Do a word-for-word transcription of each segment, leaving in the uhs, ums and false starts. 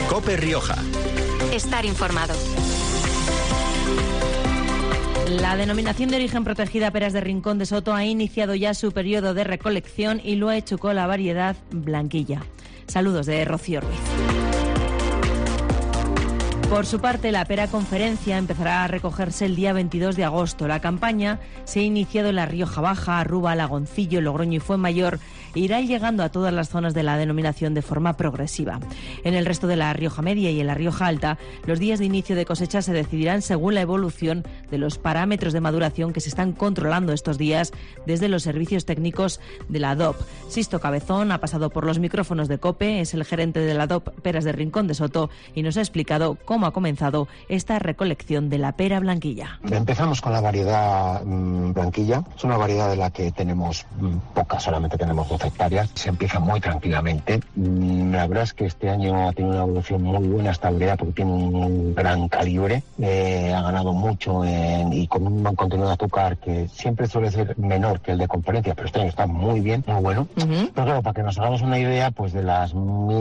COPE Rioja. Estar informado. La denominación de origen protegida Peras de Rincón de Soto ha iniciado ya su periodo de recolección y lo ha hecho con la variedad Blanquilla. Saludos de Rocío Ruiz. Por su parte, la Pera Conferencia empezará a recogerse el día veintidós de agosto. La campaña se ha iniciado en la Rioja Baja, Aruba, Lagoncillo, Logroño y Fuenmayor e irá llegando a todas las zonas de la denominación de forma progresiva. En el resto de la Rioja Media y en la Rioja Alta, los días de inicio de cosecha se decidirán según la evolución de los parámetros de maduración que se están controlando estos días desde los servicios técnicos de la D O P. Sisto Cabezón ha pasado por los micrófonos de COPE, es el gerente de la D O P Peras de Rincón de Soto y nos ha explicado cómo ha comenzado esta recolección de la pera blanquilla. Empezamos con la variedad mmm, blanquilla. Es una variedad de la que tenemos mmm, pocas, solamente tenemos doce hectáreas. Se empieza muy tranquilamente. Mm, la verdad es que este año ha tenido una evolución muy buena esta variedad porque tiene un gran calibre. Eh, ha ganado mucho en, y con un contenido de azúcar que siempre suele ser menor que el de Conferencia, pero este año está muy bien, muy bueno. Uh-huh. Pero claro, para que nos hagamos una idea, pues de las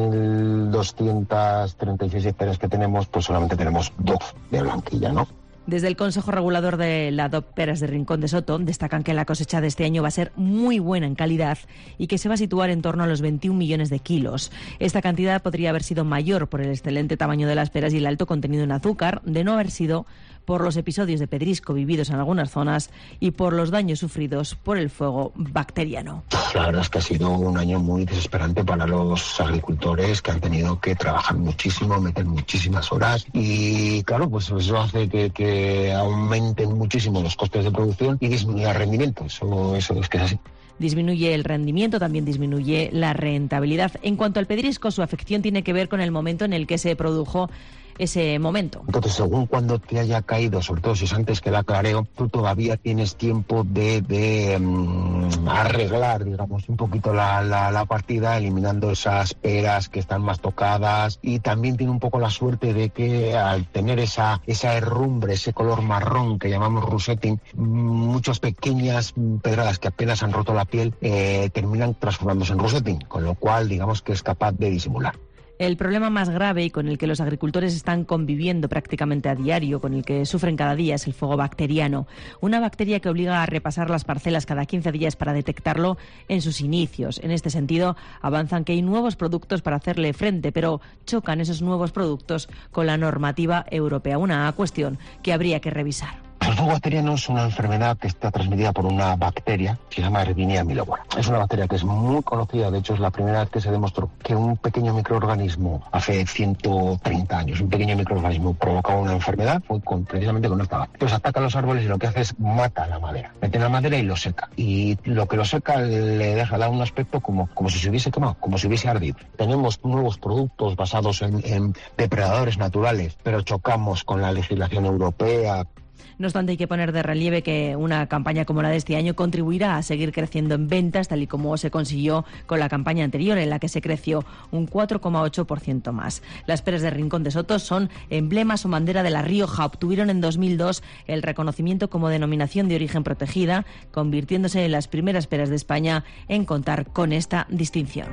mil doscientas treinta y seis hectáreas que tenemos, pues solamente tenemos doce de blanquilla, ¿no? Desde el Consejo Regulador de la D O P Peras de Rincón de Soto destacan que la cosecha de este año va a ser muy buena en calidad y que se va a situar en torno a los veintiún millones de kilos. Esta cantidad podría haber sido mayor por el excelente tamaño de las peras y el alto contenido en azúcar, de no haber sido por los episodios de pedrisco vividos en algunas zonas y por los daños sufridos por el fuego bacteriano. La verdad es que ha sido un año muy desesperante para los agricultores que han tenido que trabajar muchísimo, meter muchísimas horas y claro, pues eso hace que, que aumenten muchísimo los costes de producción y disminuya el rendimiento. Eso, eso es que es así. Disminuye el rendimiento, también disminuye la rentabilidad. En cuanto al pedrisco, su afección tiene que ver con el momento en el que se produjo ese momento. Entonces, según cuando te haya caído, sobre todo si es antes que el aclareo, tú todavía tienes tiempo de, de um, arreglar, digamos, un poquito la, la, la partida, eliminando esas peras que están más tocadas, y también tiene un poco la suerte de que al tener esa, esa herrumbre, ese color marrón que llamamos rosetting, muchas pequeñas pedradas que apenas han roto la piel eh, terminan transformándose en rosetting, con lo cual digamos que es capaz de disimular. El problema más grave y con el que los agricultores están conviviendo prácticamente a diario, con el que sufren cada día, es el fuego bacteriano. Una bacteria que obliga a repasar las parcelas cada quince días para detectarlo en sus inicios. En este sentido, avanzan que hay nuevos productos para hacerle frente, pero chocan esos nuevos productos con la normativa europea. Una cuestión que habría que revisar. El fuego bacteriano es una enfermedad que está transmitida por una bacteria que se llama Erwinia milobora. Es una bacteria que es muy conocida, de hecho es la primera vez que se demostró que un pequeño microorganismo, hace ciento treinta años, un pequeño microorganismo provocaba una enfermedad, fue con, precisamente con esta bacteria. Entonces ataca los árboles y lo que hace es mata la madera, mete la madera y lo seca. Y lo que lo seca le deja, da un aspecto como, como si se hubiese quemado, como si hubiese ardido. Tenemos nuevos productos basados en, en depredadores naturales, pero chocamos con la legislación europea. No obstante, hay que poner de relieve que una campaña como la de este año contribuirá a seguir creciendo en ventas, tal y como se consiguió con la campaña anterior, en la que se creció un cuatro coma ocho por ciento más. Las peras de Rincón de Soto son emblemas o bandera de La Rioja. Obtuvieron en dos mil dos el reconocimiento como denominación de origen protegida, convirtiéndose en las primeras peras de España en contar con esta distinción.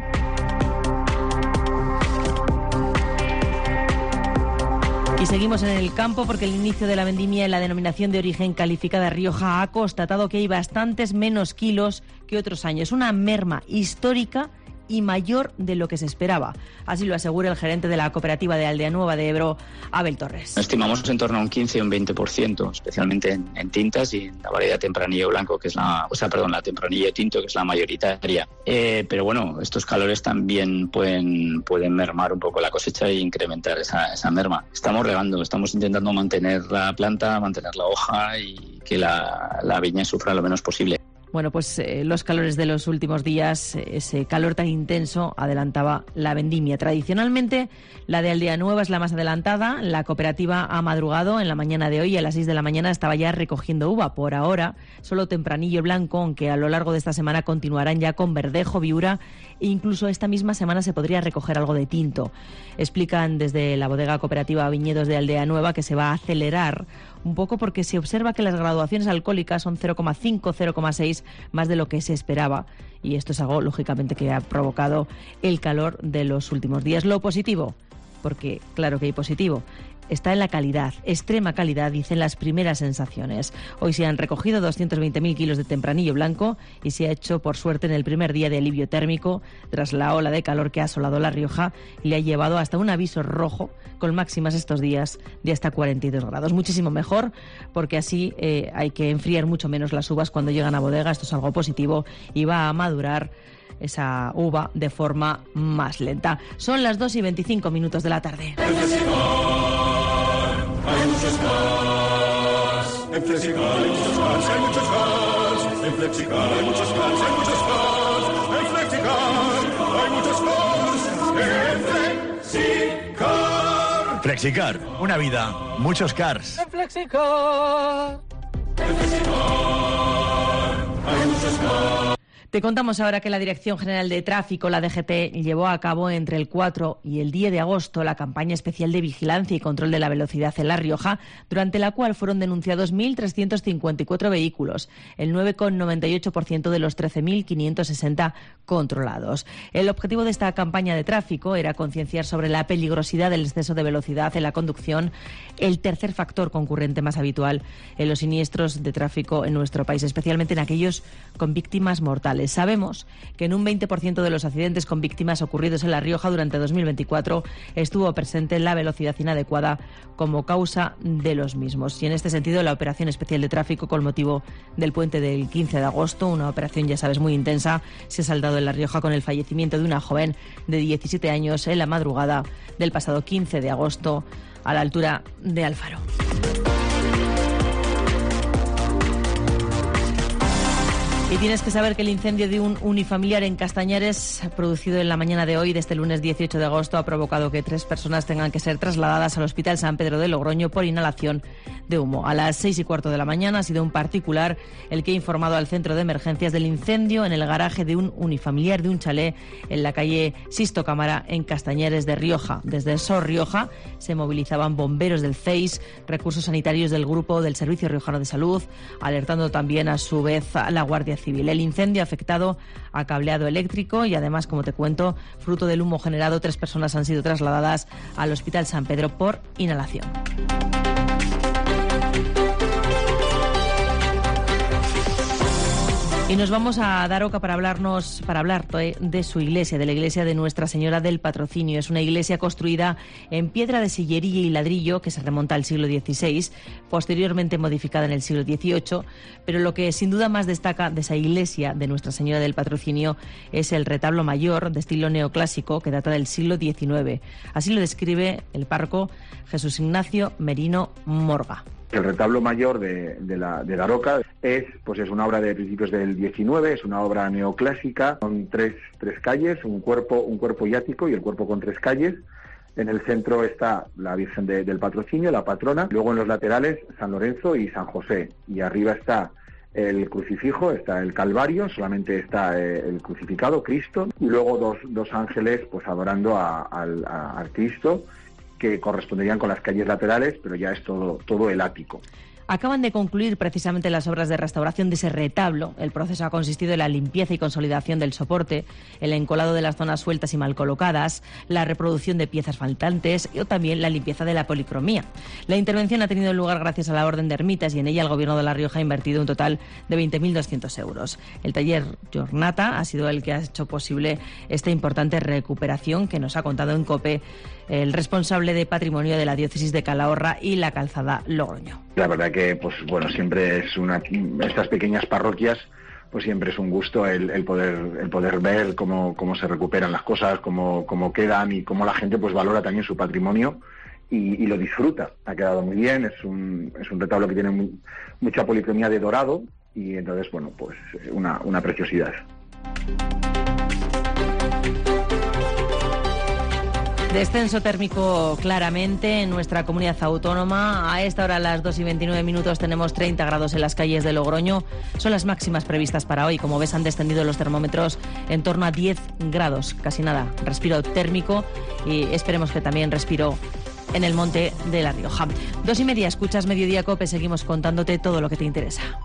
Y seguimos en el campo porque el inicio de la vendimia en la denominación de origen calificada Rioja ha constatado que hay bastantes menos kilos que otros años. Una merma histórica y mayor de lo que se esperaba. Así lo asegura el gerente de la cooperativa de Aldea Nueva de Ebro, Abel Torres. Estimamos en torno a un quince o un veinte por ciento, especialmente en, en tintas y en la variedad tempranillo blanco, que es la, o sea, perdón, la tempranillo tinto, que es la mayoritaria. Eh, pero bueno, estos calores también pueden, pueden mermar un poco la cosecha e incrementar esa, esa merma. Estamos regando, estamos intentando mantener la planta, mantener la hoja y que la, la viña sufra lo menos posible. Bueno, pues eh, los calores de los últimos días, ese calor tan intenso, adelantaba la vendimia. Tradicionalmente, la de Aldea Nueva es la más adelantada. La cooperativa ha madrugado en la mañana de hoy, a las seis de la mañana estaba ya recogiendo uva. Por ahora, solo tempranillo blanco, aunque a lo largo de esta semana continuarán ya con verdejo, viura, e incluso esta misma semana se podría recoger algo de tinto. Explican desde la bodega cooperativa Viñedos de Aldea Nueva que se va a acelerar un poco porque se observa que las graduaciones alcohólicas son cero coma cinco, cero coma seis más de lo que se esperaba, y esto es algo lógicamente que ha provocado el calor de los últimos días. Lo positivo, porque claro que hay positivo. Está en la calidad, extrema calidad, dicen las primeras sensaciones. Hoy se han recogido doscientos veinte mil kilos de tempranillo blanco y se ha hecho, por suerte, en el primer día de alivio térmico, tras la ola de calor que ha asolado La Rioja y le ha llevado hasta un aviso rojo con máximas estos días de hasta cuarenta y dos grados. Muchísimo mejor, porque así eh, hay que enfriar mucho menos las uvas cuando llegan a bodega. Esto es algo positivo y va a madurar esa uva de forma más lenta. Son las dos y veinticinco minutos de la tarde. Hay muchos cars, en Flexicar hay muchos cars, hay muchos cars, en Flexicar hay muchos cars, hay muchos cars, en Flexicar hay muchos cars, en Flexicar. Flexicar, una vida, muchos cars. En Flexicar, en Flexicar hay muchos cars. Te contamos ahora que la Dirección General de Tráfico, la D G T, llevó a cabo entre el cuatro y el diez de agosto la campaña especial de vigilancia y control de la velocidad en La Rioja, durante la cual fueron denunciados mil trescientos cincuenta y cuatro vehículos, el nueve coma noventa y ocho por ciento de los trece mil quinientos sesenta controlados. El objetivo de esta campaña de tráfico era concienciar sobre la peligrosidad del exceso de velocidad en la conducción, el tercer factor concurrente más habitual en los siniestros de tráfico en nuestro país, especialmente en aquellos con víctimas mortales. Sabemos que en un veinte por ciento de los accidentes con víctimas ocurridos en La Rioja durante dos mil veinticuatro estuvo presente la velocidad inadecuada como causa de los mismos. Y en este sentido, la operación especial de tráfico con motivo del puente del quince de agosto, una operación, ya sabes, muy intensa, se ha saldado en La Rioja con el fallecimiento de una joven de diecisiete años en la madrugada del pasado quince de agosto a la altura de Alfaro. Y tienes que saber que el incendio de un unifamiliar en Castañares, producido en la mañana de hoy, de este lunes dieciocho de agosto, ha provocado que tres personas tengan que ser trasladadas al Hospital San Pedro de Logroño por inhalación de humo. A las seis y cuarto de la mañana ha sido un particular el que ha informado al centro de emergencias del incendio en el garaje de un unifamiliar de un chalet en la calle Sisto Cámara, en Castañares de Rioja. Desde Sor Rioja se movilizaban bomberos del C E I S, recursos sanitarios del grupo del Servicio Riojano de Salud, alertando también a su vez a la Guardia Civil. El incendio ha afectado a cableado eléctrico y además, como te cuento, fruto del humo generado, tres personas han sido trasladadas al Hospital San Pedro por inhalación. Y nos vamos a Daroca para hablarnos, para hablar de su iglesia, de la iglesia de Nuestra Señora del Patrocinio. Es una iglesia construida en piedra de sillería y ladrillo que se remonta al siglo dieciséis, posteriormente modificada en el siglo dieciocho, pero lo que sin duda más destaca de esa iglesia de Nuestra Señora del Patrocinio es el retablo mayor de estilo neoclásico que data del siglo diecinueve. Así lo describe el párroco Jesús Ignacio Merino Morga. El retablo mayor de, de, la, de Daroca es, pues es una obra de principios del diecinueve, es una obra neoclásica con tres, tres calles, un cuerpo, un cuerpo y ático y el cuerpo con tres calles. En el centro está la Virgen de, del Patrocinio, la patrona, luego en los laterales San Lorenzo y San José, y arriba está el crucifijo, está el Calvario, solamente está eh, el crucificado, Cristo, y luego dos, dos ángeles pues adorando a, al, a, al Cristo, que corresponderían con las calles laterales, pero ya es todo, todo el ático. Acaban de concluir precisamente las obras de restauración de ese retablo. El proceso ha consistido en la limpieza y consolidación del soporte, el encolado de las zonas sueltas y mal colocadas, la reproducción de piezas faltantes y también la limpieza de la policromía. La intervención ha tenido lugar gracias a la Orden de Ermitas y en ella el Gobierno de La Rioja ha invertido un total de veinte mil doscientos euros. El taller Jornata ha sido el que ha hecho posible esta importante recuperación que nos ha contado en COPE el responsable de Patrimonio de la Diócesis de Calahorra y la Calzada Logroño. La verdad que, pues bueno, siempre es una, estas pequeñas parroquias, pues siempre es un gusto el, el poder el poder ver cómo, cómo se recuperan las cosas, cómo, cómo quedan y cómo la gente pues valora también su patrimonio y, y lo disfruta. Ha quedado muy bien, es un, es un retablo que tiene muy, mucha policromía de dorado y entonces, bueno, pues una, una preciosidad. Descenso térmico claramente en nuestra comunidad autónoma. A esta hora, a las dos y veintinueve minutos, tenemos treinta grados en las calles de Logroño. Son las máximas previstas para hoy. Como ves, han descendido los termómetros en torno a diez grados. Casi nada. Respiro térmico y esperemos que también respiro en el monte de La Rioja. Dos y media, escuchas Mediodía Cope. Seguimos contándote todo lo que te interesa.